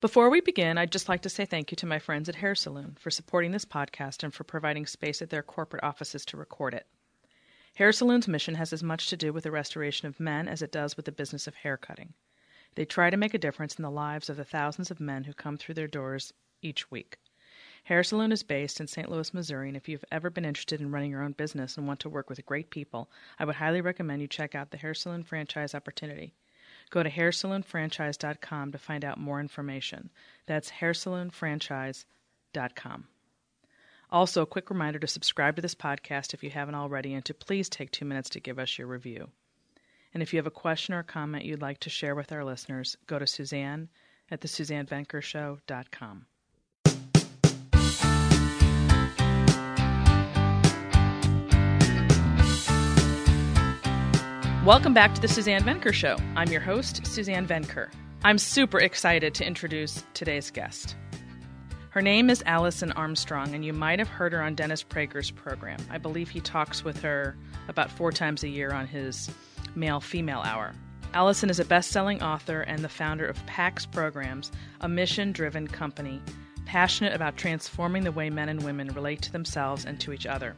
Before we begin, I'd just like to say thank you to my friends at Hair Saloon for supporting this podcast and for providing space at their corporate offices to record it. Hair Saloon's mission has as much to do with the restoration of men as it does with the business of hair cutting. They try to make a difference in the lives of the thousands of men who come through their doors each week. Hair Saloon is based in St. Louis, Missouri, and if you've ever been interested in running your own business and want to work with great people, I would highly recommend you check out the Hair Saloon franchise opportunity. Go to hairsaloonfranchise.com to find out more information. That's hairsaloonfranchise.com. Also, a quick reminder to subscribe to this podcast if you haven't already, and to please take 2 minutes to give us your review. And if you have a question or a comment you'd like to share with our listeners, go to Suzanne at thesuzannevenkershow.com. Welcome back to the Suzanne Venker Show. I'm your host, Suzanne Venker. I'm super excited to introduce today's guest. Her name is Allison Armstrong, and you might have heard her on Dennis Prager's program. I believe he talks with her about 4 times a year on his Male-Female Hour. Allison is a best-selling author and the founder of PAX Programs, a mission-driven company passionate about transforming the way men and women relate to themselves and to each other.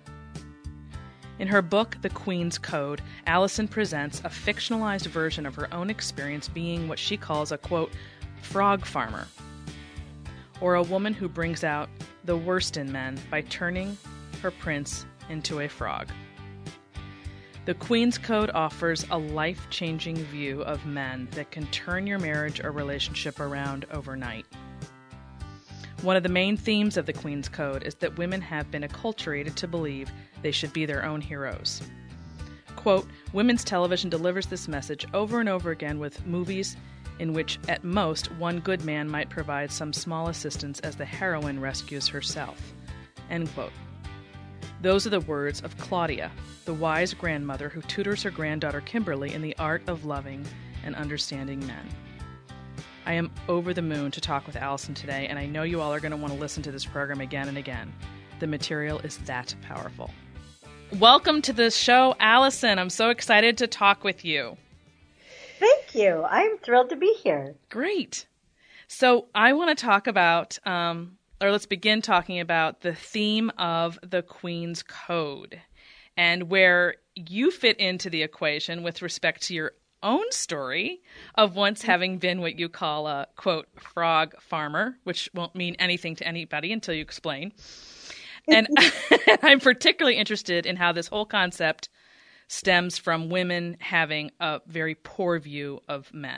In her book, The Queen's Code, Allison presents a fictionalized version of her own experience being what she calls a, quote, frog farmer, or a woman who brings out the worst in men by turning her prince into a frog. The Queen's Code offers a life-changing view of men that can turn your marriage or relationship around overnight. One of the main themes of the Queen's Code is that women have been acculturated to believe they should be their own heroes. Quote, women's television delivers this message over and over again with movies in which, at most, one good man might provide some small assistance as the heroine rescues herself. End quote. Those are the words of Claudia, the wise grandmother who tutors her granddaughter Kimberly in the art of loving and understanding men. I am over the moon to talk with Allison today, and I know you all are going to want to listen to this program again and again. The material is that powerful. Welcome to the show, Allison. I'm so excited to talk with you. Thank you. I'm thrilled to be here. Great. So I want to talk about, let's begin talking about the theme of the Queen's Code and where you fit into the equation with respect to your own story of once having been what you call a, quote, frog farmer, which won't mean anything to anybody until you explain. And I'm particularly interested in how this whole concept stems from women having a very poor view of men.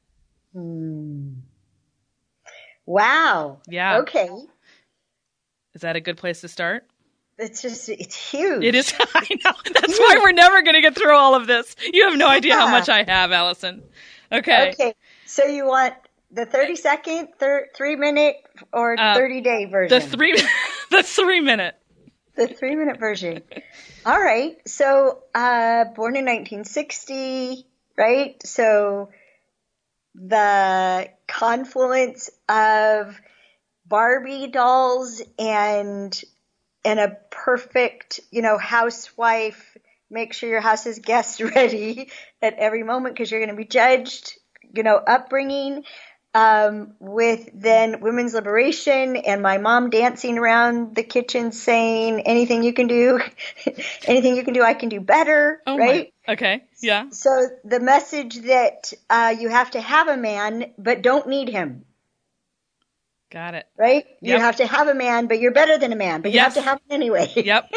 Wow. Yeah. Okay. Is that a good place to start? It's huge. It is. I know. That's why we're never going to get through all of this. You have no idea how much I have, Allison. Okay. Okay. So you want the 30-second, 3-minute, or 30-day version? The 3-minute. The 3-minute version. All right. So born in 1960, right? So the confluence of Barbie dolls and a perfect, housewife, make sure your house is guest ready at every moment because you're going to be judged, upbringing, with then women's liberation and my mom dancing around the kitchen saying, anything you can do, I can do better, right? Okay, yeah. So the message that you have to have a man but don't need him. Got it. Right? Yep. You have to have a man, but you're better than a man, but you have to have him anyway. Yep.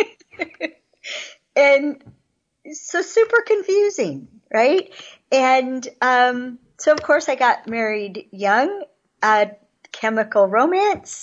And so super confusing, right? And so, of course, I got married young, chemical romance,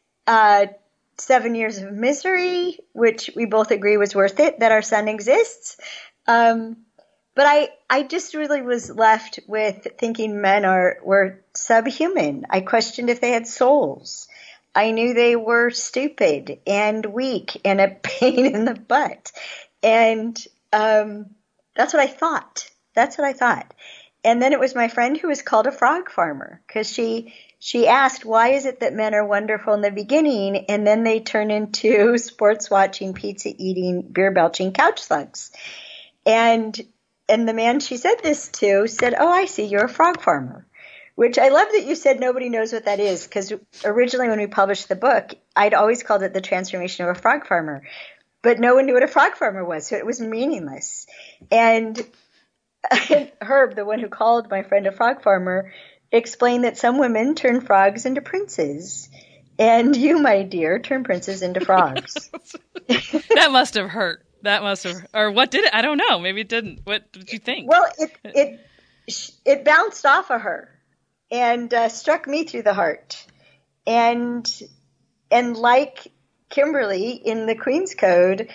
7 years of misery, which we both agree was worth it, that our son exists. But I just really was left with thinking men were subhuman. I questioned if they had souls. I knew they were stupid and weak and a pain in the butt. And that's what I thought. And then it was my friend who was called a frog farmer because she asked, why is it that men are wonderful in the beginning and then they turn into sports watching, pizza eating, beer belching couch slugs? And the man she said this to said, oh, I see, you're a frog farmer, which I love that you said nobody knows what that is, because originally when we published the book, I'd always called it The Transformation of a Frog Farmer, but no one knew what a frog farmer was, so it was meaningless. And Herb, the one who called my friend a frog farmer, explained that some women turn frogs into princes, and you, my dear, turn princes into frogs. That must have hurt. Or what did it? I don't know. Maybe it didn't. What did you think? Well, it bounced off of her and struck me through the heart. And like Kimberly in the Queen's Code,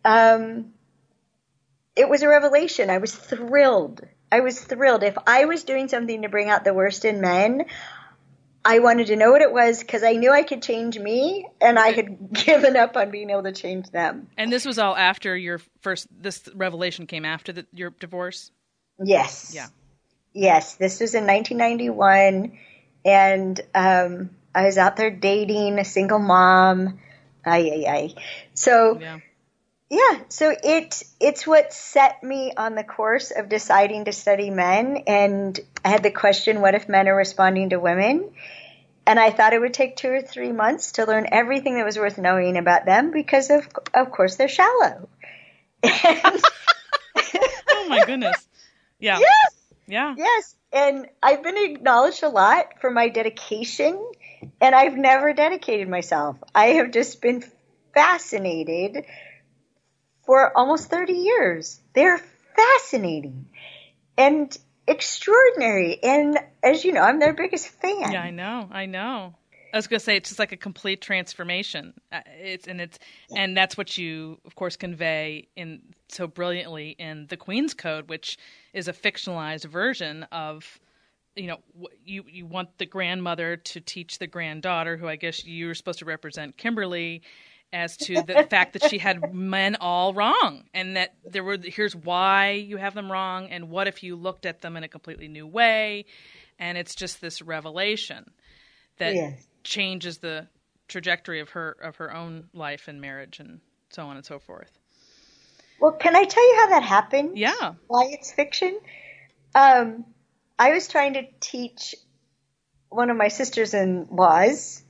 it was a revelation. I was thrilled. If I was doing something to bring out the worst in men, I wanted to know what it was, because I knew I could change me, and I had given up on being able to change them. And this was all after this revelation came after your divorce? Yes. Yeah. Yes. This was in 1991, and I was out there dating, a single mom. So, so it's what set me on the course of deciding to study men. And I had the question, what if men are responding to women? And I thought it would take 2 or 3 months to learn everything that was worth knowing about them, because of course they're shallow. Oh my goodness. Yeah. Yes. Yeah. Yes. And I've been acknowledged a lot for my dedication, and I've never dedicated myself. I have just been fascinated for almost 30 years. They're fascinating and extraordinary. And as you know, I'm their biggest fan. Yeah, I know. I was going to say, it's just like a complete transformation. And that's what you, of course, convey in so brilliantly in the Queen's Code, which is a fictionalized version of, you want the grandmother to teach the granddaughter, who I guess you were supposed to represent Kimberly, as to the fact that she had men all wrong, and that here's why you have them wrong, and what if you looked at them in a completely new way. And it's just this revelation that changes the trajectory of her own life and marriage and so on and so forth. Well, can I tell you how that happened? Yeah. Why it's fiction? I was trying to teach one of my sisters-in-laws.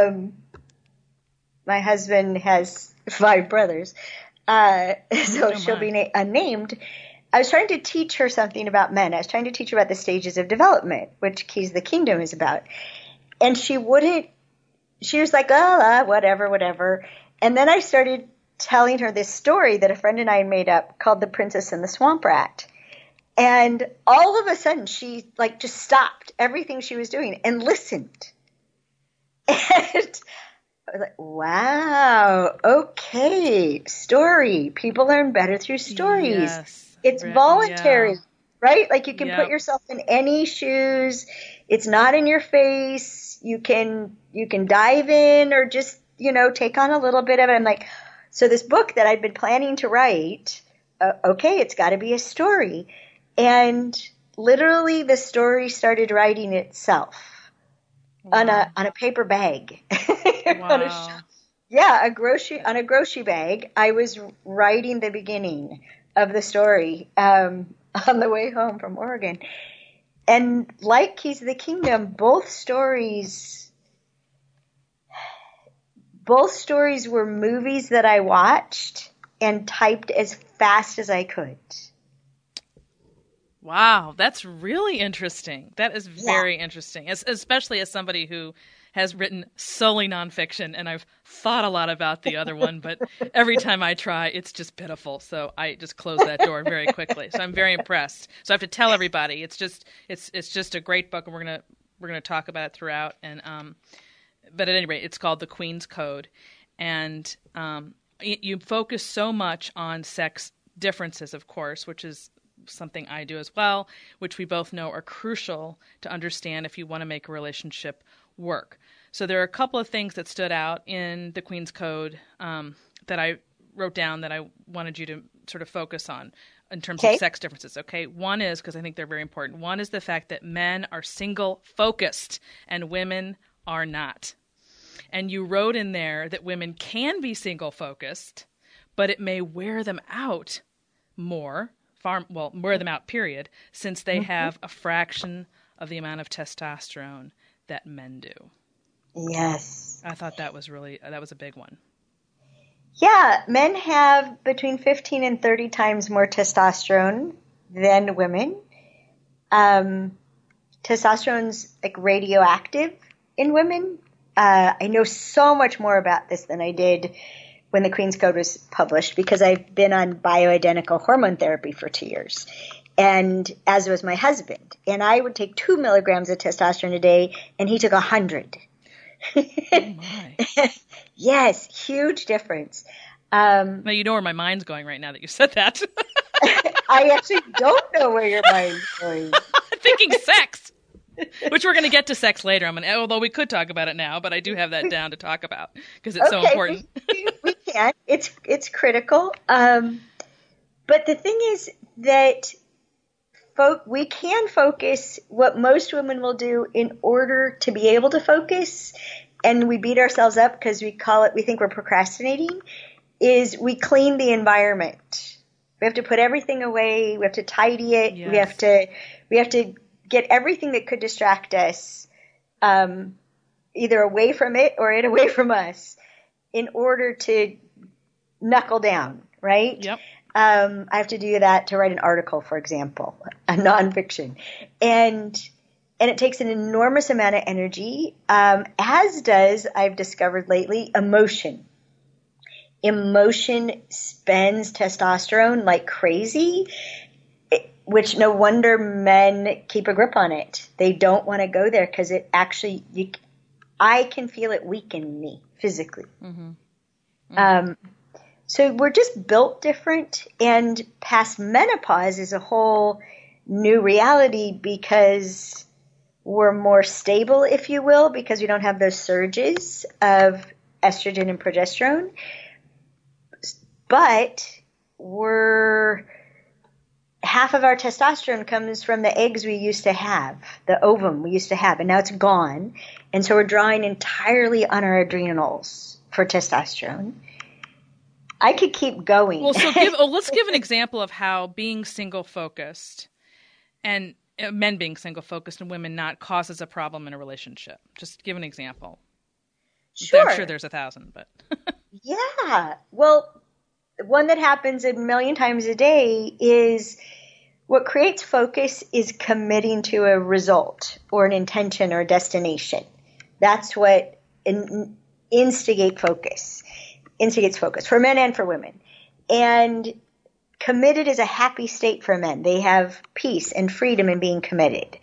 My husband has 5 brothers, so she'll be unnamed. I was trying to teach her something about men. I was trying to teach her about the stages of development, which Keys of the Kingdom is about. And she was like, whatever. And then I started telling her this story that a friend and I had made up called The Princess and the Swamp Rat. And all of a sudden she just stopped everything she was doing and listened. And I was like, wow, okay, story. People learn better through stories. Yes. It's voluntary, right? Like you can put yourself in any shoes. It's not in your face. You can dive in or just, take on a little bit of it. I'm like, so this book that I'd been planning to write, it's got to be a story. And literally the story started writing itself. Wow. on a paper bag. Wow. On a grocery bag. I was writing the beginning of the story on the way home from Oregon. And like Keys of the Kingdom, both stories were movies that I watched and typed as fast as I could. Wow, that's really interesting. That is very interesting, especially as somebody who has written solely nonfiction, and I've thought a lot about the other one, but every time I try, it's just pitiful. So I just close that door very quickly. So I'm very impressed. So I have to tell everybody, it's just a great book, and we're gonna talk about it throughout. And but at any rate, it's called The Queen's Code, and you focus so much on sex differences, of course, which is something I do as well, which we both know are crucial to understand if you want to make a relationship work. So there are a couple of things that stood out in the Queen's Code that I wrote down that I wanted you to sort of focus on in terms of sex differences. Okay, one is, because I think they're very important, one is the fact that men are single-focused and women are not. And you wrote in there that women can be single-focused, but it may wear them out more, wear them out, period, since they have a fraction of the amount of testosterone that men do. Yes. I thought that was a big one. Yeah, men have between 15 and 30 times more testosterone than women. Testosterone's like radioactive in women. I know so much more about this than I did when the Queen's Code was published because I've been on bioidentical hormone therapy for 2 years, and as was my husband. And I would take 2 milligrams of testosterone a day, and he took 100. Oh my. Yes, huge difference. Now you know where my mind's going right now that you said that. I actually don't know where your mind's going. Thinking sex, which we're going to get to sex later. Although we could talk about it now, but I do have that down to talk about because it's so important. We can. It's critical. But the thing is that we can focus what most women will do in order to be able to focus, and we beat ourselves up because we think we're procrastinating, is we clean the environment. We have to put everything away. We have to tidy it. Yes. We have to get everything that could distract us, either away from it or it away from us, in order to knuckle down, right? Yep. I have to do that to write an article, for example, a nonfiction. And it takes an enormous amount of energy, as does, I've discovered lately, emotion. Emotion spends testosterone like crazy, which no wonder men keep a grip on it. They don't want to go there because it actually, I can feel it weaken me physically. Mm-hmm. Mm-hmm. So we're just built different, and past menopause is a whole new reality because we're more stable, if you will, because we don't have those surges of estrogen and progesterone. But half of our testosterone comes from the eggs we used to have, the ovum we used to have, and now it's gone. And so we're drawing entirely on our adrenals for testosterone. I could keep going. Well, so let's give an example of how being single-focused and men being single-focused and women not causes a problem in a relationship. Just give an example. Sure. I'm sure there's 1,000, but. Yeah. Well, one that happens a million times a day is what creates focus is committing to a result or an intention or a destination. That's what instigates focus for men and for women. And committed is a happy state for men. They have peace and freedom in being committed.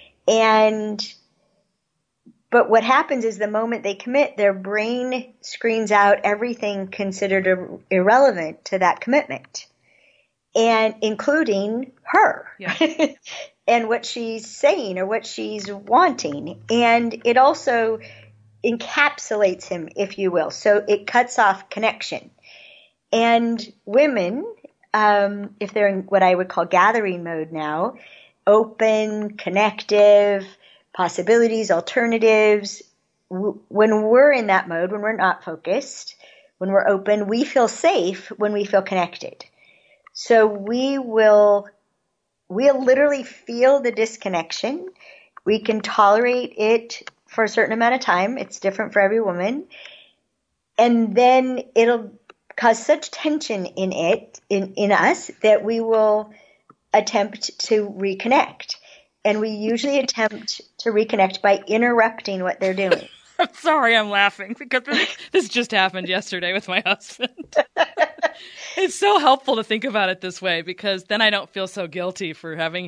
But what happens is the moment they commit, their brain screens out everything considered irrelevant to that commitment, and including her. Yeah. And what she's saying or what she's wanting. And it also encapsulates him, if you will. So it cuts off connection. And women, if they're in what I would call gathering mode now, open, connective, possibilities, alternatives, when we're in that mode, when we're not focused, when we're open, we feel safe when we feel connected. So we'll literally feel the disconnection. We can tolerate it for a certain amount of time. It's different for every woman. And then it'll cause such tension in us that we will attempt to reconnect. And we usually attempt to reconnect by interrupting what they're doing. I'm sorry, I'm laughing because this just happened yesterday with my husband. It's so helpful to think about it this way because then I don't feel so guilty for having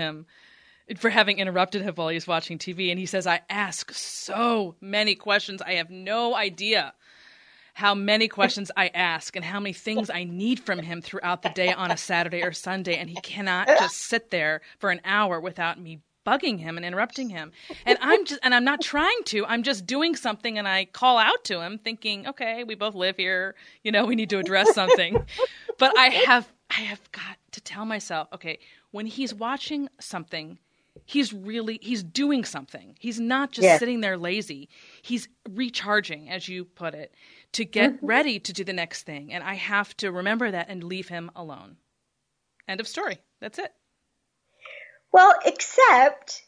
interrupted him while he's watching TV. And he says, I ask so many questions. I have no idea how many questions I ask and how many things I need from him throughout the day on a Saturday or Sunday. And he cannot just sit there for an hour without me bugging him and interrupting him. And I'm not trying to, I'm just doing something. And I call out to him thinking, okay, we both live here. We need to address something. But I have got to tell myself, okay, when he's watching something, he's doing something. He's not just sitting there lazy. He's recharging, as you put it, to get ready to do the next thing. And I have to remember that and leave him alone. End of story. That's it. Well, except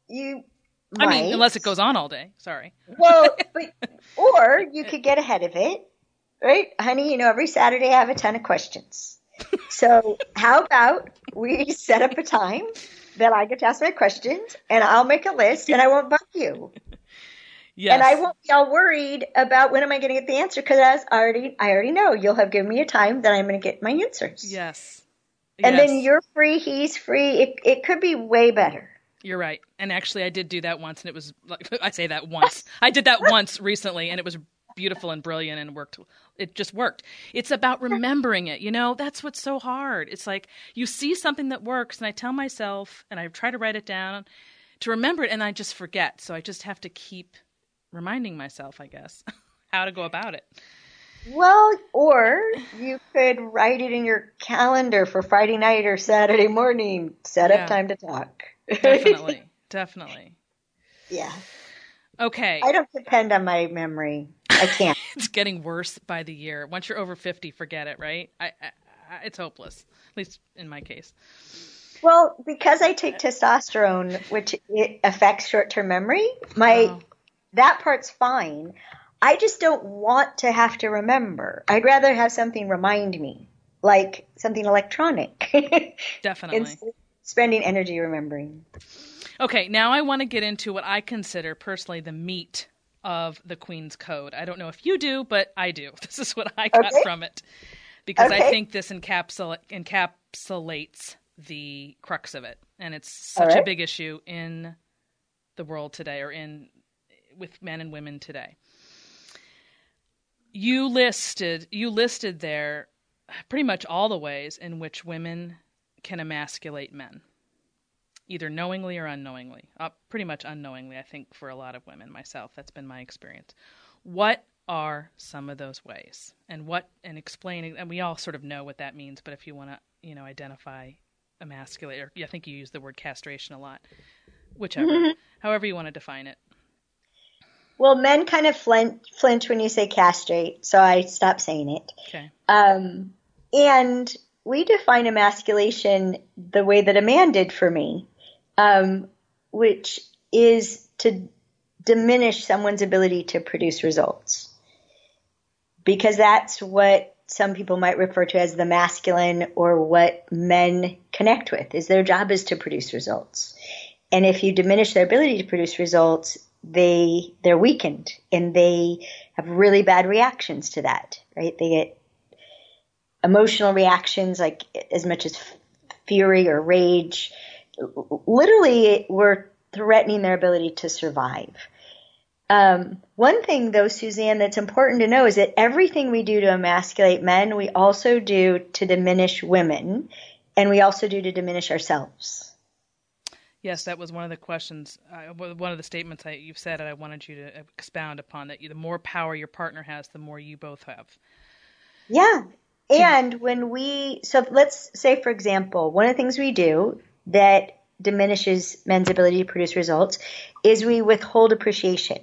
You I mean, might. unless it goes on all day. Sorry. Well, or you could get ahead of it, right? Honey, every Saturday I have a ton of questions. So how about we set up a time that I get to ask my questions and I'll make a list and I won't bug you. And I Yes. won't be all worried about when am I going to get the answer because I already know you'll have given me a time that I'm going to get my answers. Yes. And then Yes. you're free, he's free. It could be way better. You're right. And actually, I did do that once, and it was like, I say that once. I did that once recently, and it was beautiful and brilliant and worked. It just worked. It's about remembering it. That's what's so hard. It's like you see something that works, and I tell myself, and I try to write it down to remember it, and I just forget. So I just have to keep reminding myself, I guess, how to go about it. Well, or you could write it in your calendar for Friday night or Saturday morning. Set up time to talk. Definitely. Definitely. Yeah. Okay. I don't depend on my memory. I can't. It's getting worse by the year. Once you're over 50, forget it, right? It's hopeless, at least in my case. Well, because I take testosterone, which it affects short-term memory, that part's fine. I just don't want to have to remember. I'd rather have something remind me, like something electronic. Definitely. Instead of spending energy remembering. Okay, now I want to get into what I consider personally the meat of the Queen's Code. I don't know if you do, but I do. This is what I got from it. Because I think this encapsulates the crux of it. And it's such a big issue in the world today, or with men and women today. You listed there pretty much all the ways in which women can emasculate men, either knowingly or unknowingly. Pretty much unknowingly, I think, for a lot of women. Myself, that's been my experience. What are some of those ways, and explain? And we all sort of know what that means, but if you want to, identify emasculate, or I think you use the word castration a lot. Whichever, however you want to define it. Well, men kind of flinch when you say castrate, so I stopped saying it. Okay. And we define emasculation the way that a man did for me, which is to diminish someone's ability to produce results. Because that's what some people might refer to as the masculine, or what men connect with, is their job is to produce results. And if you diminish their ability to produce results, they're weakened, and they have really bad reactions to that, right? They get emotional reactions, like as much as fury or rage. Literally, we're threatening their ability to survive. One thing, though, Suzanne, that's important to know is that everything we do to emasculate men, we also do to diminish women, and we also do to diminish ourselves. Yes, that was one of the questions, one of the statements you've said, and I wanted you to expound upon that. The more power your partner has, the more you both have. Yeah. And so let's say, for example, one of the things we do that diminishes men's ability to produce results is we withhold appreciation.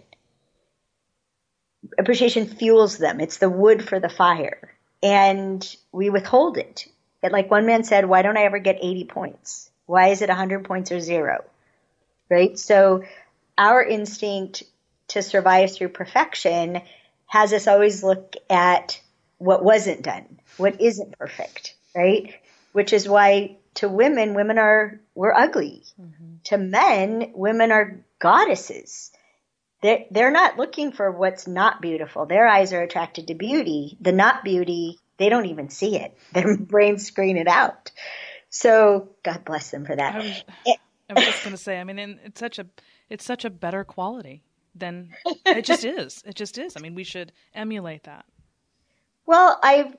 Appreciation fuels them. It's the wood for the fire. And we withhold it. Like one man said, why don't I ever get 80 points? Why is it 100 points or 0? Right? So our instinct to survive through perfection has us always look at what wasn't done, what isn't perfect, right? Which is why to women, we're ugly. Mm-hmm. To men, women are goddesses. They're not looking for what's not beautiful. Their eyes are attracted to beauty. The not beauty, they don't even see it. Their brains screen it out. So God bless them for that. I was just going to say, I mean, it's such a better quality than it just is. It just is. I mean, we should emulate that. Well, I've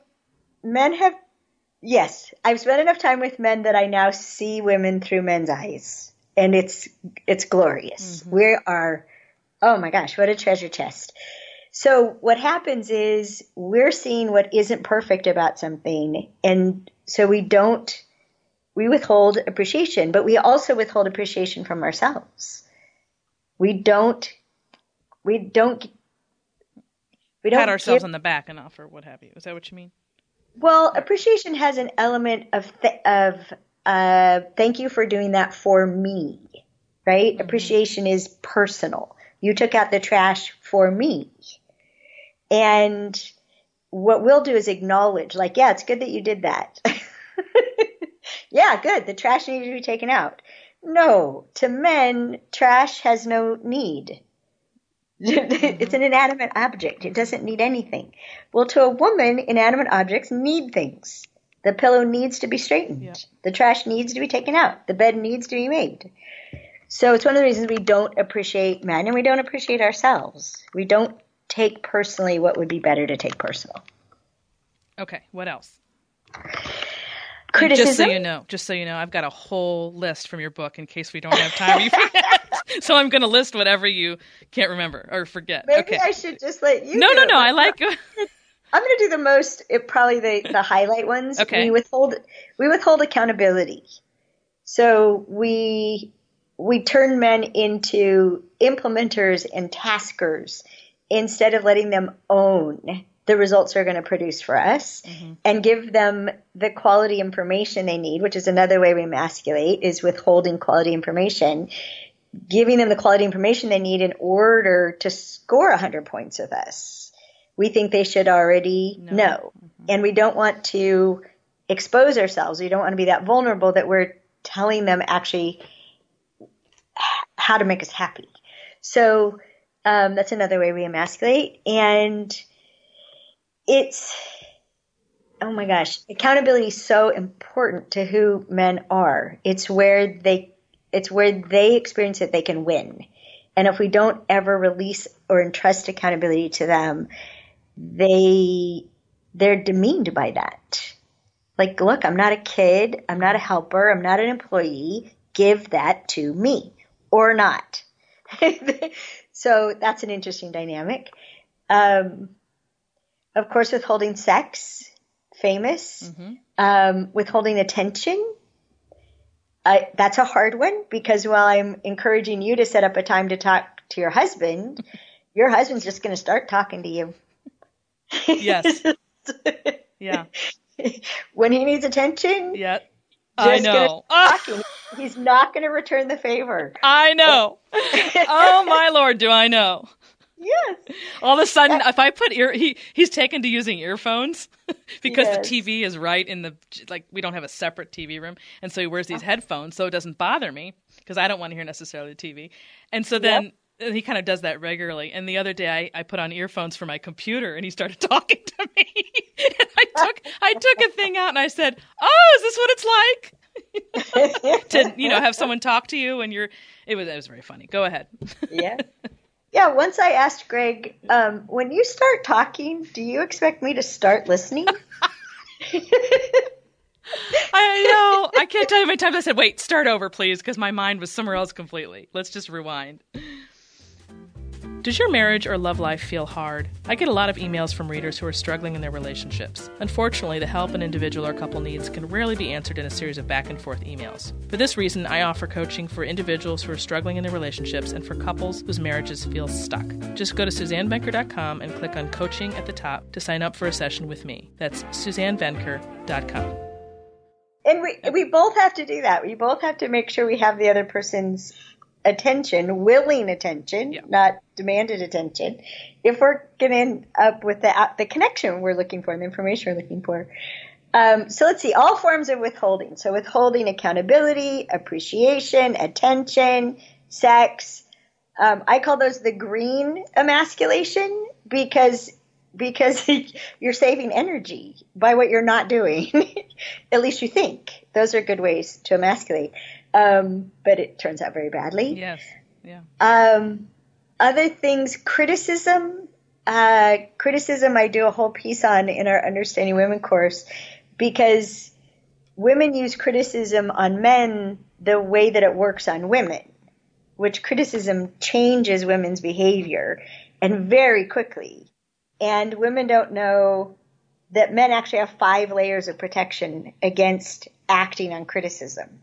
spent enough time with men that I now see women through men's eyes, and it's glorious. Mm-hmm. We are, oh my gosh, what a treasure chest. So what happens is we're seeing what isn't perfect about something, and so we withhold appreciation, but we also withhold appreciation from ourselves. We don't pat ourselves on the back enough, or what have you. Is that what you mean? Well, appreciation has an element of thank you for doing that for me. right? Mm-hmm. Appreciation is personal. You took out the trash for me. And what we'll do is acknowledge, like, yeah, it's good that you did that. Yeah, good. The trash needs to be taken out. No, to men, trash has no need. It's an inanimate object. It doesn't need anything. Well, to a woman, inanimate objects need things. The pillow needs to be straightened. Yeah. The trash needs to be taken out. The bed needs to be made. So it's one of the reasons we don't appreciate men and we don't appreciate ourselves. We don't take personally what would be better to take personal. Okay, what else? Criticism. Just so you know, I've got a whole list from your book in case we don't have time. So I'm going to list whatever you can't remember or forget. Maybe okay. I should just let you. No. I like. I'm going to do the most, probably the highlight ones. Okay. We withhold accountability. So we turn men into implementers and taskers instead of letting them own the results they're going to produce for us, and give them the quality information they need, which is another way we emasculate, is withholding quality information, giving them the quality information they need in order to score 100 points with us. We think they should already know. And we don't want to expose ourselves. We don't want to be that vulnerable that we're telling them actually how to make us happy. So that's another way we emasculate. And it's, oh my gosh, accountability is so important to who men are. It's where they experience that they can win. And if we don't ever release or entrust accountability to them, they're demeaned by that. Like, look, I'm not a kid. I'm not a helper. I'm not an employee. Give that to me or not. So that's an interesting dynamic. Of course, withholding sex, famous. Withholding attention. That's a hard one because while I'm encouraging you to set up a time to talk to your husband's just going to start talking to you. Yes. Yeah. When he needs attention. Yeah. I know. He's not going to return the favor. I know. Oh my Lord, do I know? Yes. All of a sudden, if I put he's taken to using earphones because the TV is right in the, like, we don't have a separate TV room. And so he wears these headphones so it doesn't bother me because I don't want to hear necessarily the TV. And so then he kind of does that regularly. And the other day I put on earphones for my computer and he started talking to me. And I took a thing out and I said, oh, is this what it's like? To, have someone talk to you and it was very funny. Go ahead. Yeah. Yeah, once I asked Greg, when you start talking, do you expect me to start listening? I know. I can't tell you how many times I said, wait, start over, please, because my mind was somewhere else completely. Let's just rewind. Does your marriage or love life feel hard? I get a lot of emails from readers who are struggling in their relationships. Unfortunately, the help an individual or couple needs can rarely be answered in a series of back-and-forth emails. For this reason, I offer coaching for individuals who are struggling in their relationships and for couples whose marriages feel stuck. Just go to SuzanneVenker.com and click on Coaching at the top to sign up for a session with me. That's SuzanneVenker.com. And we both have to do that. We both have to make sure we have the other person's attention, willing attention, not demanded attention, if we're going to end up with the connection we're looking for and the information we're looking for. So let's see, all forms of withholding. So withholding accountability, appreciation, attention, sex. I call those the green emasculation because you're saving energy by what you're not doing. At least you think. Those are good ways to emasculate. But it turns out very badly. Yes. Yeah. Other things, criticism. Criticism I do a whole piece on in our Understanding Women course because women use criticism on men the way that it works on women, which criticism changes women's behavior and very quickly. And women don't know that men actually have 5 layers of protection against acting on criticism.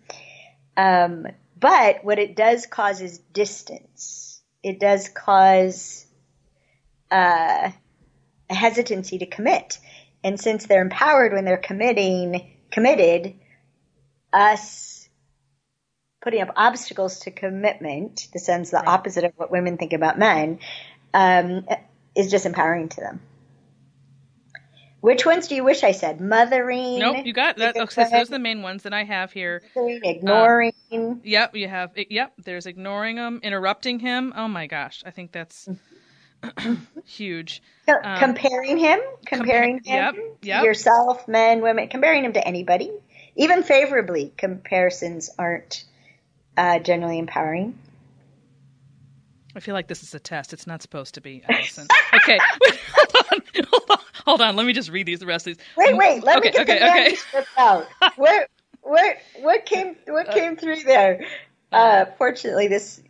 But what it does cause is distance. It does cause a hesitancy to commit. And since they're empowered when they're committed, us putting up obstacles to commitment, the sense the Right. opposite of what women think about men, is disempowering to them. Which ones do you wish I said? Mothering. Nope, you got that. Okay, so those are the main ones that I have here. Ignoring. Yep, you have. Yep, there's ignoring him, interrupting him. Oh my gosh, I think that's huge. Comparing him Yep. to yourself, men, women, comparing him to anybody, even favorably. Comparisons aren't generally empowering. I feel like this is a test. It's not supposed to be, Allison. Okay, hold on. Let me just read the rest of these. Wait. Let me get the manuscript out. What came through there? Fortunately, this,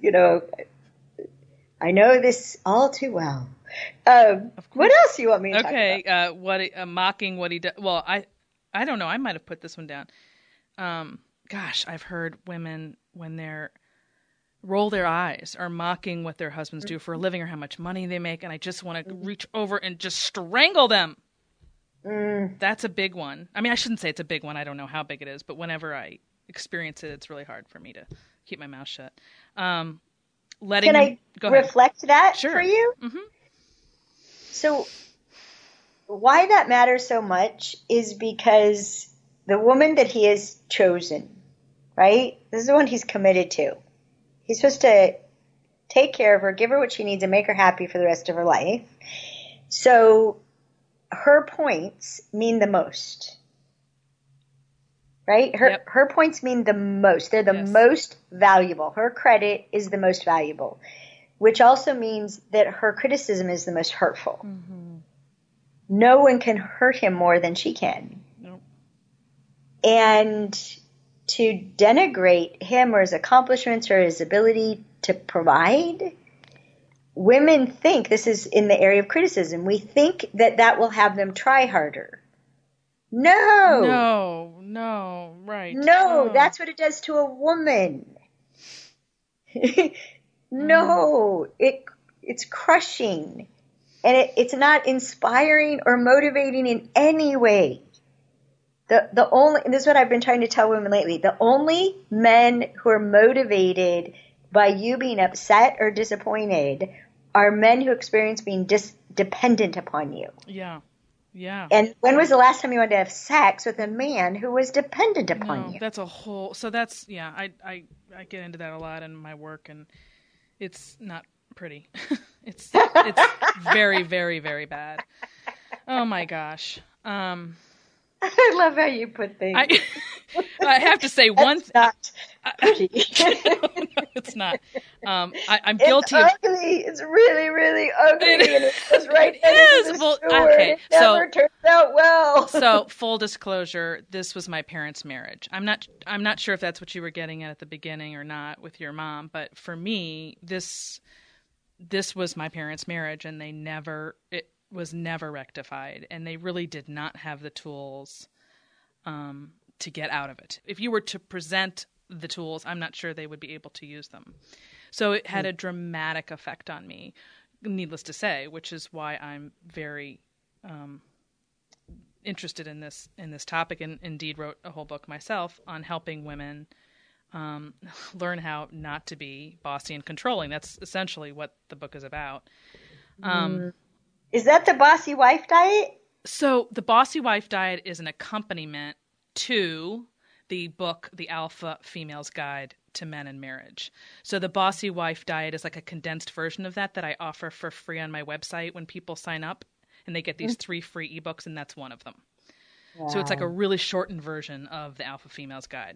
I know this all too well. What else do you want me to talk about? Mocking what he does. Well, I don't know. I might have put this one down. Gosh, I've heard women when they're roll their eyes or mocking what their husbands do for a living or how much money they make, and I just want to reach over and just strangle them. That's a big one. I mean, I shouldn't say it's a big one. I don't know how big it is, but whenever I experience it, it's really hard for me to keep my mouth shut. Can I reflect that for you? Mm-hmm. So why that matters so much is because the woman that he has chosen, right? This is the one he's committed to. He's supposed to take care of her, give her what she needs, and make her happy for the rest of her life. So her points mean the most. Right? Her points mean the most. They're the most valuable. Her credit is the most valuable, which also means that her criticism is the most hurtful. Mm-hmm. No one can hurt him more than she can. Nope. And to denigrate him or his accomplishments or his ability to provide, women think, this is in the area of criticism, we think that will have them try harder. No, right. No, that's what it does to a woman. No, it's crushing. And it's not inspiring or motivating in any way. The only, and this is what I've been trying to tell women lately, the only men who are motivated by you being upset or disappointed are men who experience being dependent upon you. Yeah. And when was the last time you wanted to have sex with a man who was dependent upon you? That's a whole, so that's, I get into that a lot in my work, and it's not pretty. It's very, very, very bad. Oh my gosh. I love how you put things. I have to say one thing. Not pretty. No, it's not. I'm guilty. It's ugly. It's really, really ugly. And it goes right into the well, sewer. okay. It never turns out well. So, full disclosure, this was my parents' marriage. I'm not sure if that's what you were getting at the beginning or not with your mom, but for me, this was my parents' marriage, and it was never rectified, and they really did not have the tools to get out of it. If you were to present the tools, I'm not sure they would be able to use them. So it had a dramatic effect on me, needless to say, which is why I'm very interested in this topic, and indeed wrote a whole book myself on helping women learn how not to be bossy and controlling. That's essentially what the book is about. Is that the Bossy Wife Diet? So the Bossy Wife Diet is an accompaniment to the book, The Alpha Female's Guide to Men and Marriage. So the Bossy Wife Diet is like a condensed version of that I offer for free on my website when people sign up, and they get these 3 free ebooks, and that's one of them. Wow. So it's like a really shortened version of The Alpha Female's Guide.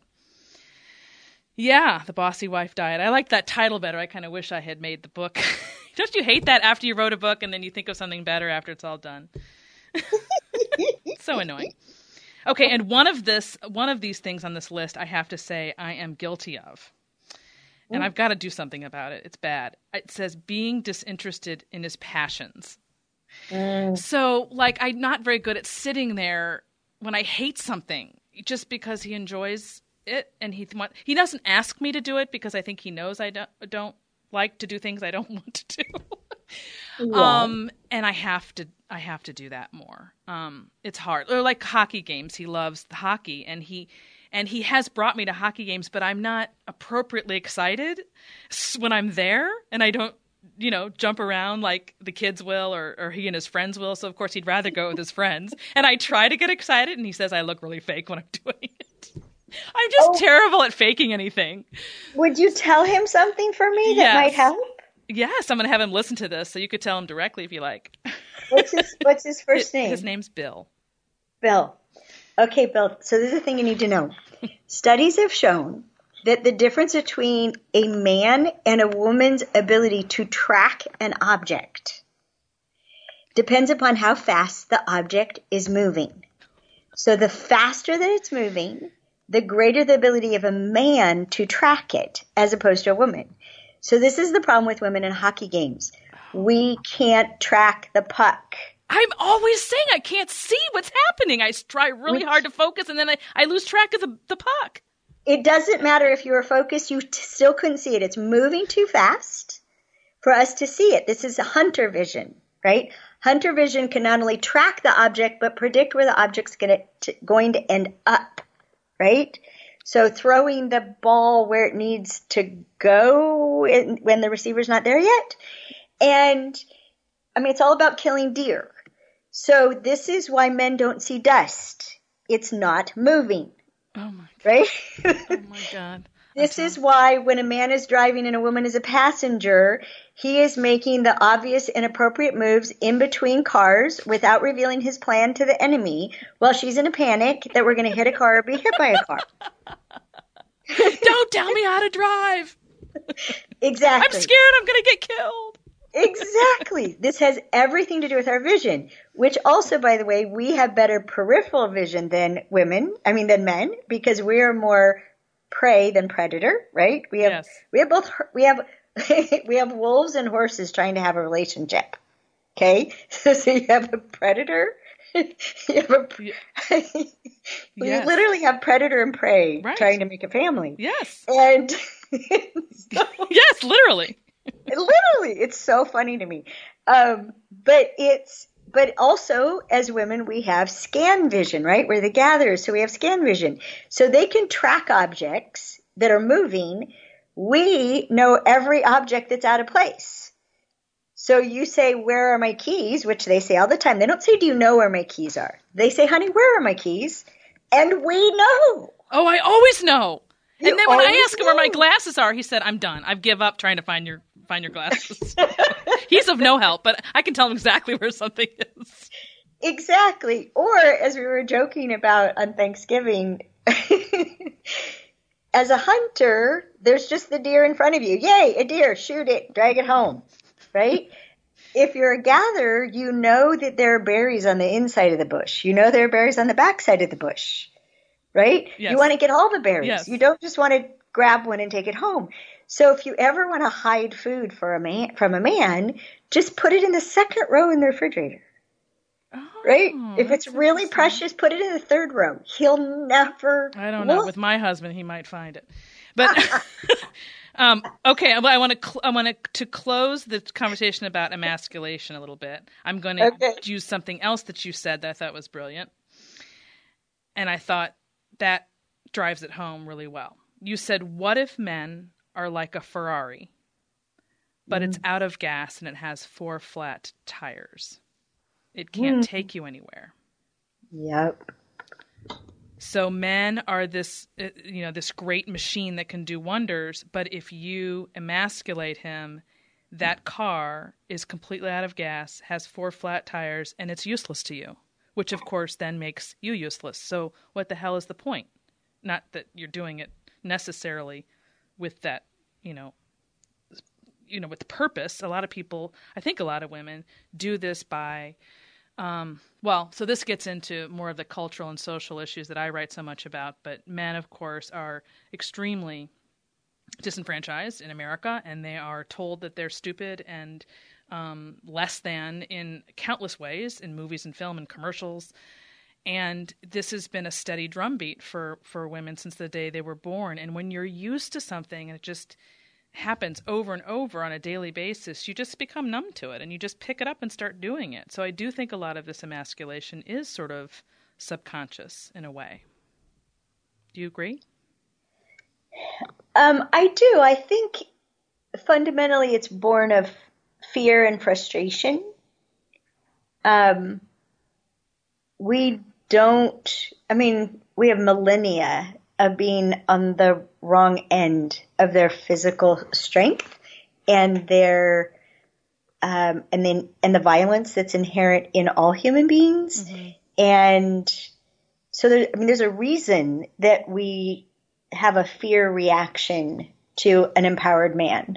Yeah, The Bossy Wife Diet. I like that title better. I kind of wish I had made the book. Don't you hate that after you wrote a book and then you think of something better after it's all done? So annoying. Okay, and one of these things on this list, I have to say I am guilty of. And I've got to do something about it. It's bad. It says being disinterested in his passions. So, I'm not very good at sitting there when I hate something just because he enjoys it, and he doesn't ask me to do it because I think he knows I don't like to do things I don't want to do. Yeah. And I have to do that more. It's hard. Or like hockey games. He loves the hockey, and And he has brought me to hockey games, but I'm not appropriately excited when I'm there, and I don't, jump around like the kids will, or he and his friends will. So of course he'd rather go with his friends. And I try to get excited, and he says I look really fake when I'm doing it. I'm just terrible at faking anything. Would you tell him something for me that might help? Yes, I'm going to have him listen to this, so you could tell him directly if you like. What's his first name? His name's Bill. Bill. Okay, Bill. So this is the thing you need to know. Studies have shown that the difference between a man and a woman's ability to track an object depends upon how fast the object is moving. So the faster that it's moving, the greater the ability of a man to track it as opposed to a woman. So this is the problem with women in hockey games. We can't track the puck. I'm always saying I can't see what's happening. I try really hard to focus, and then I lose track of the puck. It doesn't matter if you were focused, you still couldn't see it. It's moving too fast for us to see it. This is hunter vision, right? Hunter vision can not only track the object, but predict where the object's going to end up, right? So throwing the ball where it needs to go when the receiver's not there yet. And, it's all about killing deer. So this is why men don't see dust. It's not moving. Oh, my God. Right? Oh, my God. This is why when a man is driving and a woman is a passenger, he is making the obvious inappropriate moves in between cars without revealing his plan to the enemy while she's in a panic that we're going to hit a car or be hit by a car. Don't tell me how to drive. Exactly. I'm scared I'm going to get killed. Exactly. This has everything to do with our vision, which also, by the way, we have better peripheral vision than men, because we are more prey than predator, right? We have wolves and horses trying to have a relationship. Okay? So you have a predator. We literally have predator and prey trying to make a family. Yes. And yes, literally. Literally, it's so funny to me. But also as women, we have scan vision, right? We're the gatherers, so we have scan vision. So they can track objects that are moving. We know every object that's out of place. So you say, where are my keys? Which they say all the time. They don't say, do you know where my keys are? They say, honey, where are my keys? And we know. Oh, I always know. And then when I ask him where my glasses are, he said, I'm done. I've give up trying to find your glasses. He's of no help, but I can tell him exactly where something is. Exactly. Or, as we were joking about on Thanksgiving, as a hunter, there's just the deer in front of you. Yay, a deer, shoot it, drag it home, right? If you're a gatherer, you know that there are berries on the inside of the bush. You know there are berries on the backside of the bush. Right? Yes. You want to get all the berries. Yes. You don't just want to grab one and take it home. So if you ever want to hide food from a man, just put it in the second row in the refrigerator. Oh, right? If it's really precious, put it in the third row. He'll never I don't know. With my husband, he might find it. But okay, I want to close the conversation about emasculation a little bit. I'm going to use something else that you said that I thought was brilliant. And I thought that drives it home really well. You said, what if men are like a Ferrari, but it's out of gas and it has 4 flat tires? It can't take you anywhere. Yep. So men are this great machine that can do wonders, but if you emasculate him, that car is completely out of gas, has 4 flat tires, and it's useless to you. Which, of course, then makes you useless. So what the hell is the point? Not that you're doing it necessarily with that, with the purpose. A lot of people, I think a lot of women, do this by, so this gets into more of the cultural and social issues that I write so much about. But men, of course, are extremely disenfranchised in America, and they are told that they're stupid and less than in countless ways in movies and film and commercials. And this has been a steady drumbeat for women since the day they were born. And when you're used to something and it just happens over and over on a daily basis, you just become numb to it and you just pick it up and start doing it. So I do think a lot of this emasculation is sort of subconscious in a way. Do you agree? I do. I think fundamentally it's born of fear and frustration. We don't, I mean, we have millennia of being on the wrong end of their physical strength and their, and the violence that's inherent in all human beings. Mm-hmm. And so there's a reason that we have a fear reaction to an empowered man.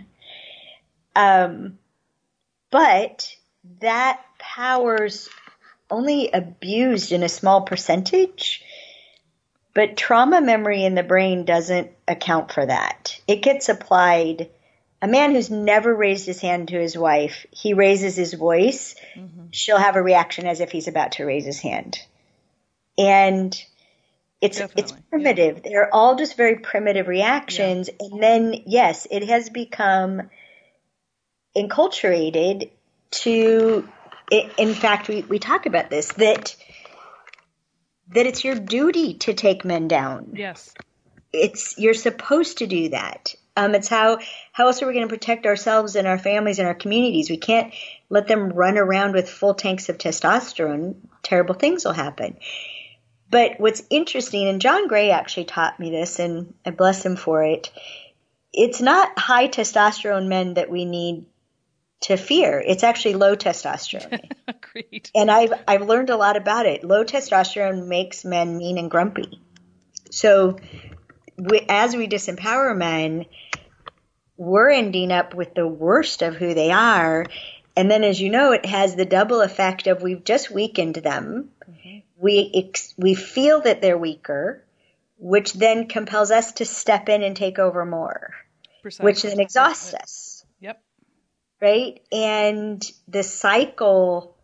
But that power's only abused in a small percentage. But trauma memory in the brain doesn't account for that. It gets applied. A man who's never raised his hand to his wife, he raises his voice, mm-hmm. she'll have a reaction as if he's about to raise his hand. And it's primitive. Yeah. They're all just very primitive reactions. Yeah. And then, yes, it has become enculturated to, in fact, we talk about this, that it's your duty to take men down. Yes. You're supposed to do that. It's how else are we going to protect ourselves and our families and our communities? We can't let them run around with full tanks of testosterone. Terrible things will happen. But what's interesting, and John Gray actually taught me this, and I bless him for it, it's not high testosterone men that we need to fear. It's actually low testosterone. Agreed. And I've learned a lot about it. Low testosterone makes men mean and grumpy. So as we disempower men, we're ending up with the worst of who they are. And then, as you know, it has the double effect of we've just weakened them. Mm-hmm. We feel that they're weaker, which then compels us to step in and take over more, precisely. Which then exhausts us. Yep. Right? And the cycle,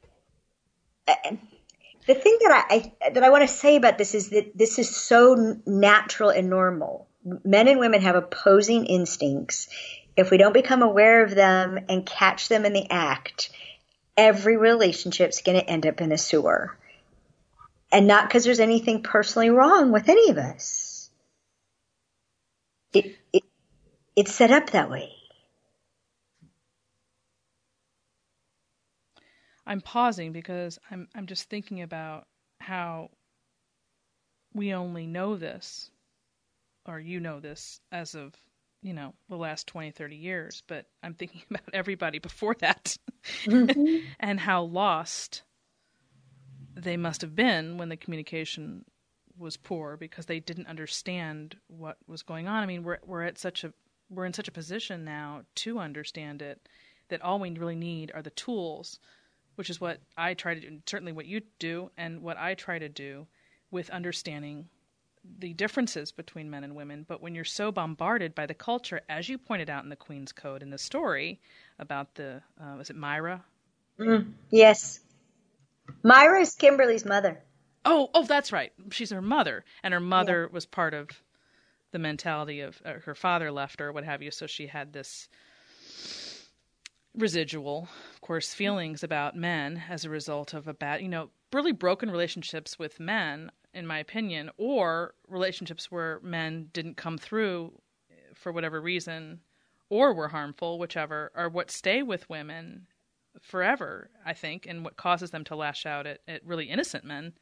the thing that I want to say about this is that this is so natural and normal. Men and women have opposing instincts. If we don't become aware of them and catch them in the act, every relationship's going to end up in a sewer. And not because there's anything personally wrong with any of us. It's set up that way. I'm pausing because I'm just thinking about how we only know this, or you know this, as of, the last 20, 30 years, but I'm thinking about everybody before that mm-hmm. and how lost they must have been when the communication was poor because they didn't understand what was going on. I mean, we're in such a position now to understand it that all we really need are the tools, which is what I try to do, and certainly what you do, and what I try to do with understanding the differences between men and women. But when you're so bombarded by the culture, as you pointed out in the Queen's Code in the story about was it Myra? Yes. Myra is Kimberly's mother. Oh, that's right. She's her mother, and her mother was part of the mentality of her father left her, what have you. So she had this residual, of course, feelings about men as a result of a bad, really broken relationships with men, in my opinion, or relationships where men didn't come through for whatever reason or were harmful, whichever, are what stay with women forever, I think, and what causes them to lash out at really innocent men.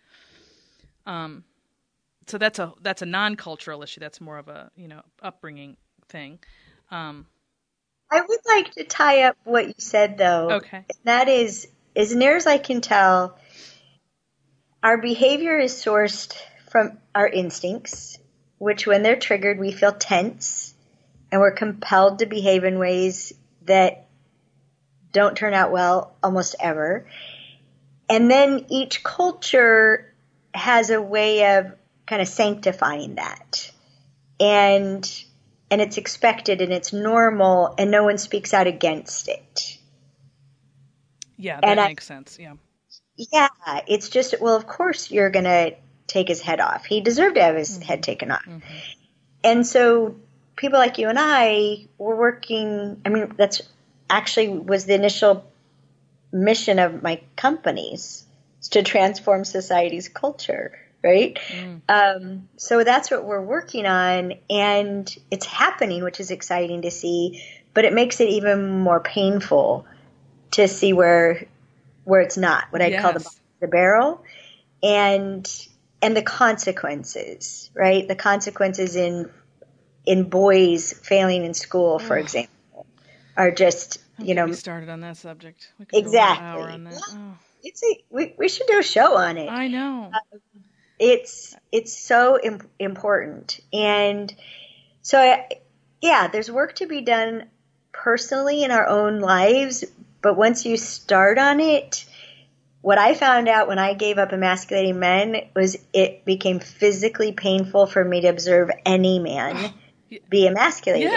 So that's a non-cultural issue. That's more of a, upbringing thing. I would like to tie up what you said, though. Okay. That is, as near as I can tell, our behavior is sourced from our instincts, which when they're triggered, we feel tense, and we're compelled to behave in ways that don't turn out well almost ever. And then each culture has a way of kind of sanctifying that. And it's expected and it's normal and no one speaks out against it. Yeah, that makes sense. Yeah. Yeah, it's just, well, of course you're going to take his head off. He deserved to have his mm-hmm. head taken off. Mm-hmm. And so people like you and I were working, that's actually was the initial mission of my companies, to transform society's culture, right? So that's what we're working on, and it's happening, which is exciting to see, but it makes it even more painful to see where it's not, what I call the barrel, and the consequences, right? The consequences in boys failing in school, for example, are just, we started on that subject. We could exactly. go an hour on that. We should do a show on it. I know. It's so important. And so, there's work to be done personally in our own lives. But once you start on it, what I found out when I gave up emasculating men was it became physically painful for me to observe any man be emasculated.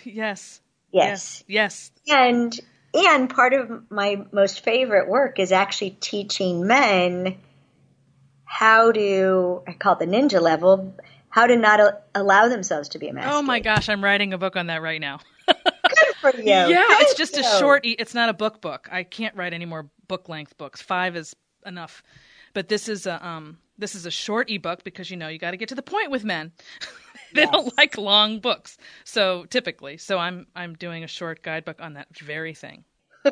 Yes. And part of my most favorite work is actually teaching men how to, I call it the ninja level, how to not allow themselves to be emasculated. Oh my gosh, I'm writing a book on that right now. Good for you. Yeah, it's just a short, it's not a book. I can't write any more book-length books. 5 is enough. But this is a short ebook because, you got to get to the point with men. They don't like long books. So typically, I'm doing a short guidebook on that very thing.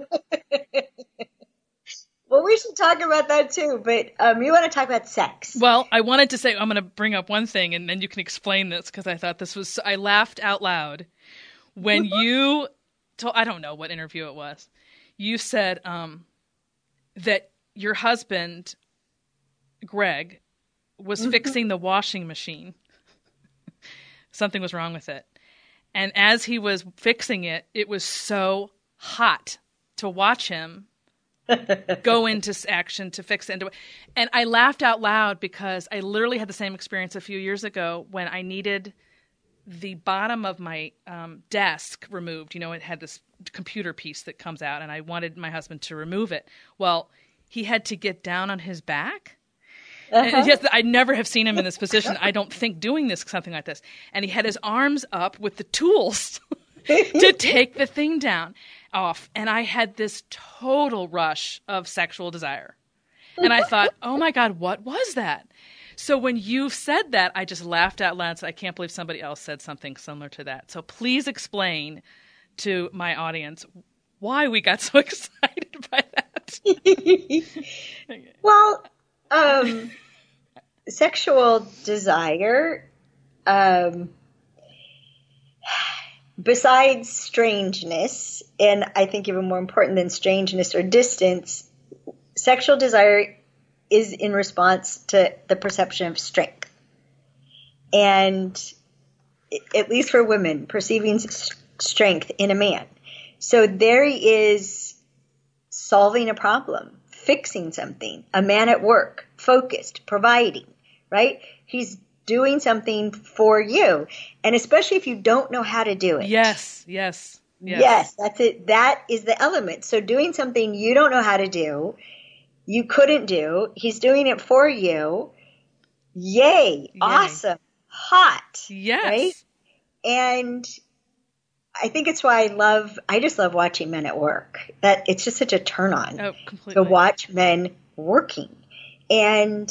Well, we should talk about that too, but you want to talk about sex. Well, I wanted to say, I'm going to bring up one thing and then you can explain this because I thought I laughed out loud when you told, I don't know what interview it was. You said that your husband, Greg, was fixing the washing machine. Something was wrong with it. And as he was fixing it, it was so hot to watch him go into action to fix it. And I laughed out loud because I literally had the same experience a few years ago when I needed the bottom of my desk removed. It had this computer piece that comes out, and I wanted my husband to remove it. Well, he had to get down on his back. And I never have seen him in this position, I don't think, doing something like this. And he had his arms up with the tools to take the thing down off. And I had this total rush of sexual desire. And I thought, oh my God, what was that? So when you said that, I just laughed out loud. So I can't believe somebody else said something similar to that. So please explain to my audience why we got so excited by that. Well, sexual desire, besides strangeness, and I think even more important than strangeness or distance, sexual desire is in response to the perception of strength. And at least for women, perceiving strength in a man. So there he is solving a problem, fixing something, a man at work, focused, providing, right? He's doing something for you. And especially if you don't know how to do it. Yes, that's it. That is the element. So doing something you don't know how to do, you couldn't do, he's doing it for you. Yay. Awesome. Hot. Yes. Right? And I think it's why I just love watching men at work. That it's just such a turn on to watch men working. And,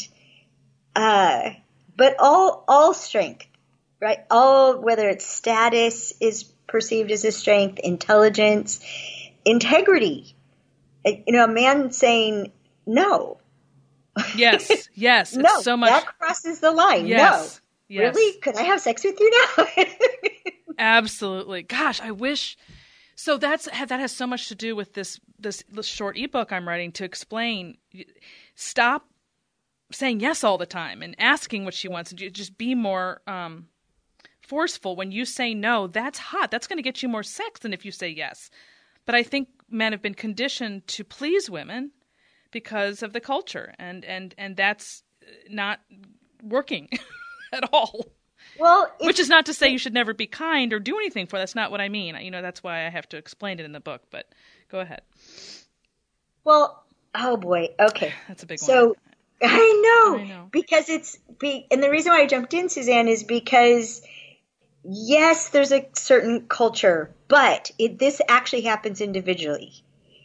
but all strength, right? Whether it's status is perceived as a strength, intelligence, integrity. A man saying no. Yes. No, so much. that crosses the line. Yes. No. Really? Could I have sex with you now? Absolutely. Gosh, I wish. So that has so much to do with this short ebook I'm writing to explain. Stop saying yes all the time and asking what she wants, and just be more forceful. When you say no, that's hot. That's going to get you more sex than if you say yes. But I think men have been conditioned to please women because of the culture, and that's not working at all. Well, which is not to say you should never be kind or do anything for. That's not what I mean. That's why I have to explain it in the book. But go ahead. Well, oh boy. Okay, that's a big one. So I know. Because and the reason why I jumped in, Suzanne, is because yes, there's a certain culture, but this actually happens individually.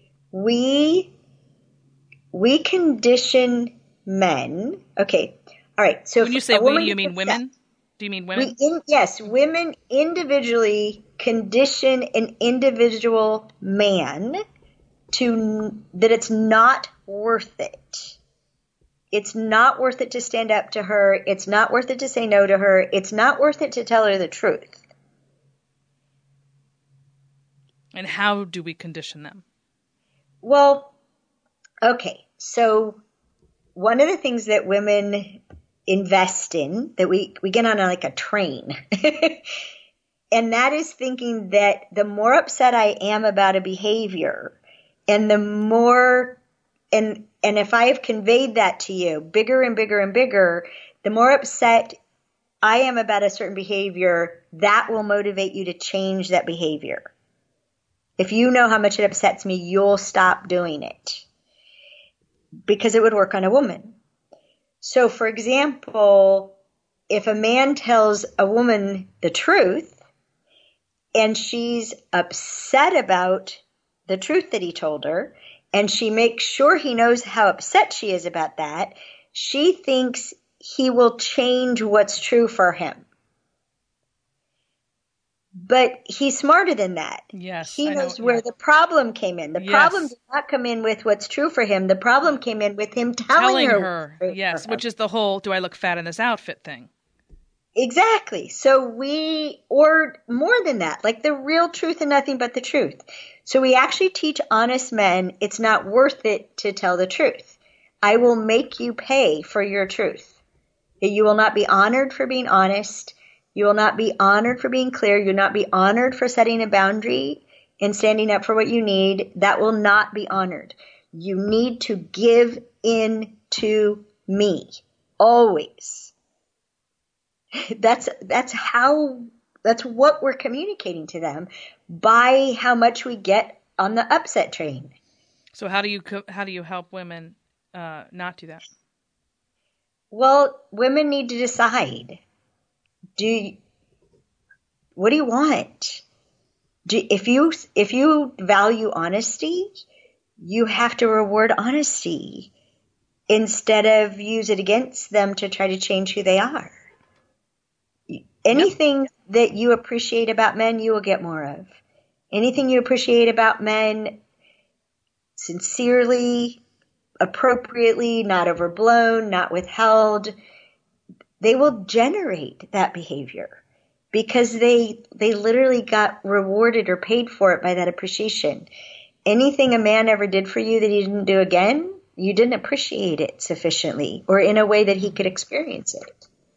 We condition men. Okay, All right. So when you say we, do you mean women? Do you mean women? Yes, women individually condition an individual man that it's not worth it. It's not worth it to stand up to her. It's not worth it to say no to her. It's not worth it to tell her the truth. And how do we condition them? Well, okay. So one of the things that women invest in, that we get on like a train, and that is thinking that the more upset I am about a behavior, and the more, and if I have conveyed that to you bigger and bigger and bigger, the more upset I am about a certain behavior, that will motivate you to change that behavior. If you know how much it upsets me, you'll stop doing it. Because it would work on a woman. So, for example, if a man tells a woman the truth and she's upset about the truth that he told her, and she makes sure he knows how upset she is about that, she thinks he will change what's true for him. But he's smarter than that. Yes, he knows where the problem came in. The problem did not come in with what's true for him. The problem came in with him telling her. Yes, which is the whole "do I look fat in this outfit" thing. Exactly. So or more than that, like the real truth and nothing but the truth. So we actually teach honest men it's not worth it to tell the truth. I will make you pay for your truth. You will not be honored for being honest. You will not be honored for being clear. You'll not be honored for setting a boundary and standing up for what you need. That will not be honored. You need to give in to me. Always. That's what we're communicating to them by how much we get on the upset train. So how do you help women not do that? Well, women need to decide. What do you want? If you value honesty, you have to reward honesty instead of use it against them to try to change who they are. Anything that you appreciate about men, you will get more of. Anything you appreciate about men, sincerely, appropriately, not overblown, not withheld, they will generate that behavior because they literally got rewarded or paid for it by that appreciation. Anything a man ever did for you that he didn't do again, you didn't appreciate it sufficiently or in a way that he could experience it.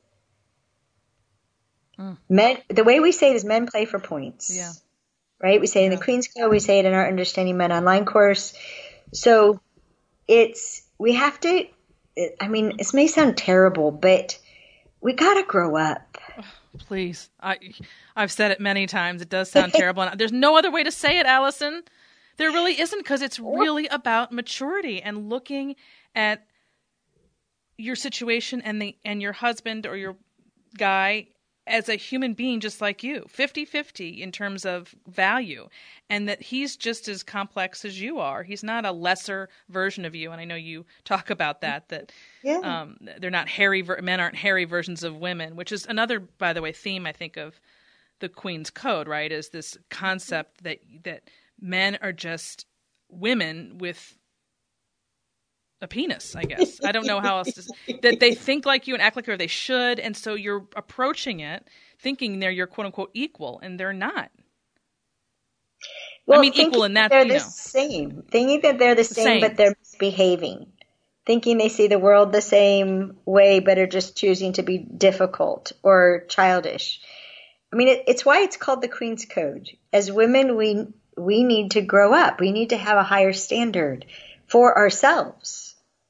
Men, the way we say it is men play for points. Yeah. Right? We say it in the Queen's Code, we say it in our Understanding Men online course. So we have to, I mean, this may sound terrible, but we got to grow up. Please. I've said it many times. It does sound terrible. And there's no other way to say it, Allison. There really isn't, because it's really about maturity and looking at your situation and your husband or your guy as a human being just like you, 50-50 in terms of value, and that he's just as complex as you are. He's not a lesser version of you, and I know you talk about that they're not men aren't hairy versions of women, which is another, by the way, theme, I think, of the Queen's Code, right, is this concept that men are just women with a penis, I guess. I don't know how else to say. That they think like you and act like you, or they should, and so you're approaching it thinking they're your quote-unquote equal, and they're not. Well, I mean, equal in that, they're the same. Thinking that they're the same, but they're misbehaving. Thinking they see the world the same way, but are just choosing to be difficult or childish. I mean, it's why it's called the Queen's Code. As women, we need to grow up. We need to have a higher standard for ourselves.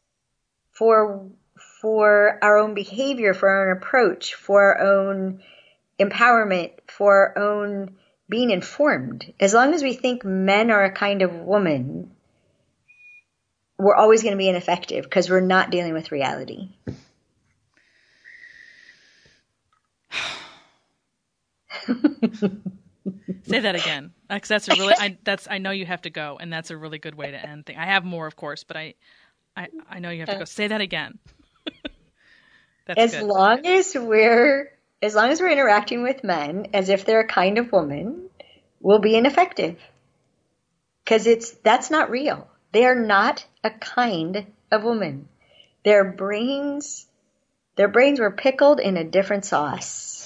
For our own behavior, for our own approach, for our own empowerment, for our own being informed. As long as we think men are a kind of woman, we're always going to be ineffective because we're not dealing with reality. Say that again, because that's a really. I know you have to go, and that's a really good way to end things. I have more, of course, but I know you have to go. Say that again. That's as good. As long as we're interacting with men as if they're a kind of woman, we'll be ineffective. Because that's not real. They are not a kind of woman. Their brains were pickled in a different sauce.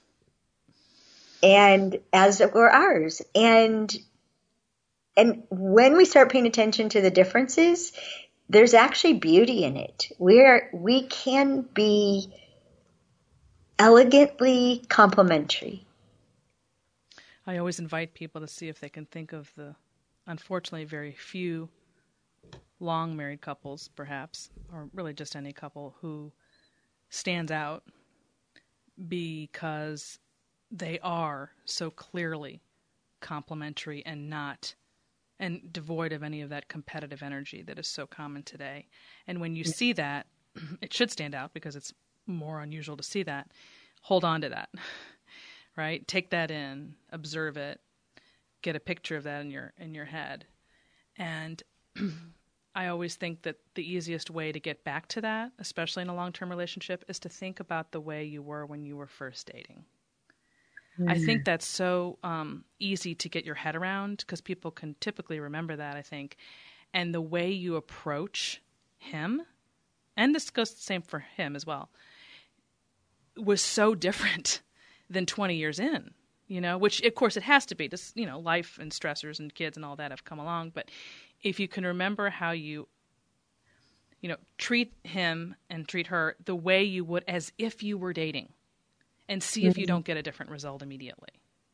And as were ours. And when we start paying attention to the differences, there's actually beauty in it. We can be elegantly complementary. I always invite people to see if they can think of the, unfortunately, very few long married couples, perhaps, or really just any couple who stands out because they are so clearly complementary and devoid of any of that competitive energy that is so common today. And when you see that, it should stand out because it's more unusual to see that. Hold on to that, right? Take that in, observe it, get a picture of that in your head. And I always think that the easiest way to get back to that, especially in a long-term relationship, is to think about the way you were when you were first dating. I think that's so easy to get your head around because people can typically remember that, I think. And the way you approach him, and this goes the same for him as well, was so different than 20 years in, which of course it has to be. Just, life and stressors and kids and all that have come along. But if you can remember how you treat him and treat her the way you would as if you were dating, and see if you don't get a different result immediately.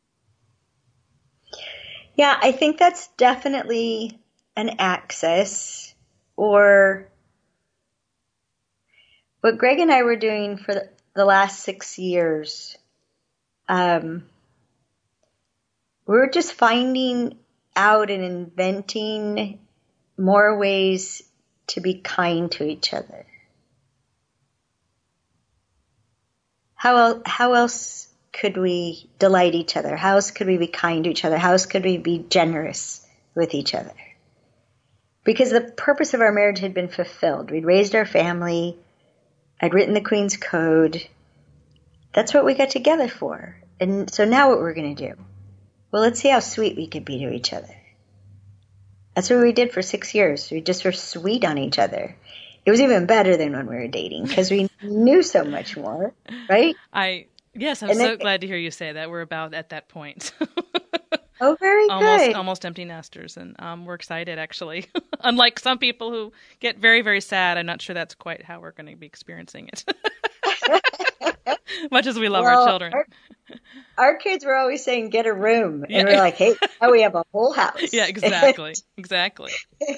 Yeah, I think that's definitely an access, or what Greg and I were doing for the last 6 years. We were just finding out and inventing more ways to be kind to each other. How else could we delight each other? How else could we be kind to each other? How else could we be generous with each other? Because the purpose of our marriage had been fulfilled. We'd raised our family. I'd written the Queen's Code. That's what we got together for. And so now what we're going to do? Well, let's see how sweet we could be to each other. That's what we did for 6 years. We just were sweet on each other. It was even better than when we were dating because we knew so much more, right? Yes, I'm so glad to hear you say that. We're about at that point. Oh, very good. Almost empty nesters, and we're excited, actually. Unlike some people who get very, very sad, I'm not sure that's quite how we're going to be experiencing it. Much as we love our children. Our kids were always saying, get a room. And we're like, hey, now we have a whole house. Yeah, exactly. Exactly.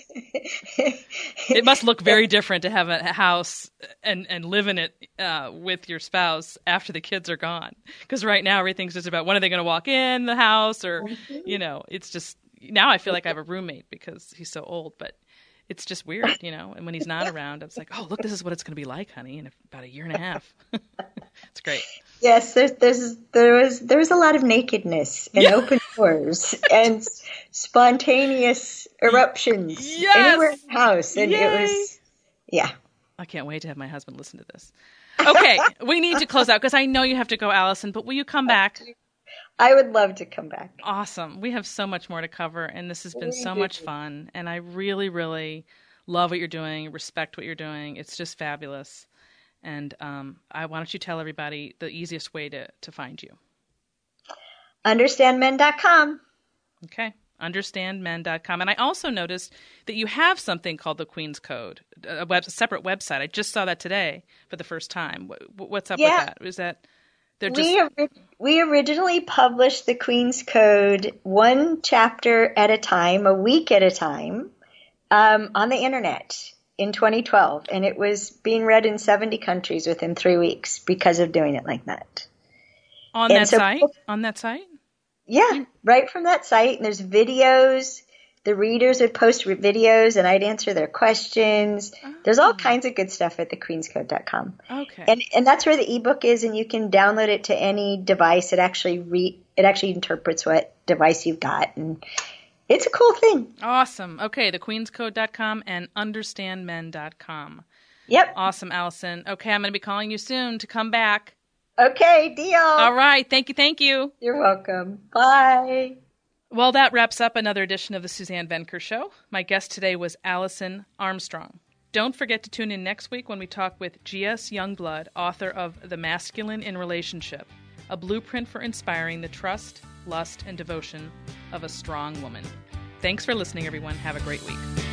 It must look very different to have a house and live in it with your spouse after the kids are gone. Because right now everything's just about when are they going to walk in the house or, it's just, now I feel like I have a roommate because he's so old, but it's just weird, and when he's not around, it's like, oh, look, this is what it's going to be like, honey, in about a year and a half. It's great. Yes, there was a lot of nakedness and open doors and spontaneous eruptions anywhere in the house. And It was, yeah. I can't wait to have my husband listen to this. Okay, we need to close out because I know you have to go, Allison, but will you come back? I would love to come back. Awesome. We have so much more to cover, and this has been so much fun. And I really, really love what you're doing, respect what you're doing. It's just fabulous. And why don't you tell everybody the easiest way to find you? Understandmen.com. Okay, understandmen.com. And I also noticed that you have something called the Queen's Code, a separate website. I just saw that today for the first time. What's up with that? Is that... We originally published the Queen's Code one chapter at a time, a week at a time, on the internet in 2012. And it was being read in 70 countries within 3 weeks because of doing it like that. On that site? Yeah, right from that site. And there's videos. The readers would post videos and I'd answer their questions. Oh. There's all kinds of good stuff at thequeenscode.com. Okay. And that's where the ebook is, and you can download it to any device. It actually interprets what device you've got, and it's a cool thing. Awesome. Okay, thequeenscode.com and understandmen.com. Yep. Awesome, Allison. Okay, I'm going to be calling you soon to come back. Okay, deal. All right. Thank you. You're welcome. Bye. Well, that wraps up another edition of the Suzanne Venker Show. My guest today was Allison Armstrong. Don't forget to tune in next week when we talk with G.S. Youngblood, author of The Masculine in Relationship, a blueprint for inspiring the trust, lust, and devotion of a strong woman. Thanks for listening, everyone. Have a great week.